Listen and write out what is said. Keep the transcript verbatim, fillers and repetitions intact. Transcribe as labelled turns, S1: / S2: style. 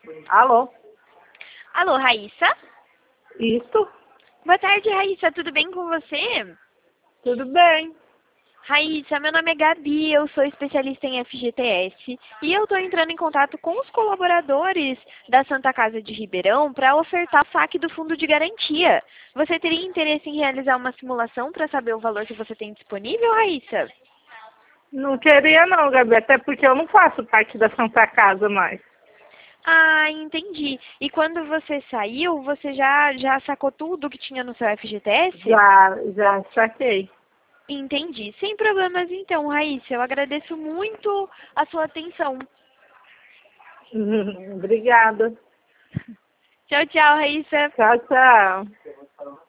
S1: Alô?
S2: Alô, Raíssa?
S1: Isso?
S2: Boa tarde, Raíssa. Tudo bem com você?
S1: Tudo bem.
S2: Raíssa, meu nome é Gabi, eu sou especialista em F G T S e eu estou entrando em contato com os colaboradores da Santa Casa de Ribeirão para ofertar o saque do fundo de garantia. Você teria interesse em realizar uma simulação para saber o valor que você tem disponível, Raíssa?
S1: Não queria não, Gabi, até porque eu não faço parte da Santa Casa mais.
S2: Ah, entendi. E quando você saiu, você já, já sacou tudo que tinha no seu F G T S?
S1: Já, já saquei.
S2: Entendi. Sem problemas então, Raíssa. Eu agradeço muito a sua atenção.
S1: Obrigada.
S2: Tchau, tchau, Raíssa.
S1: Tchau, tchau.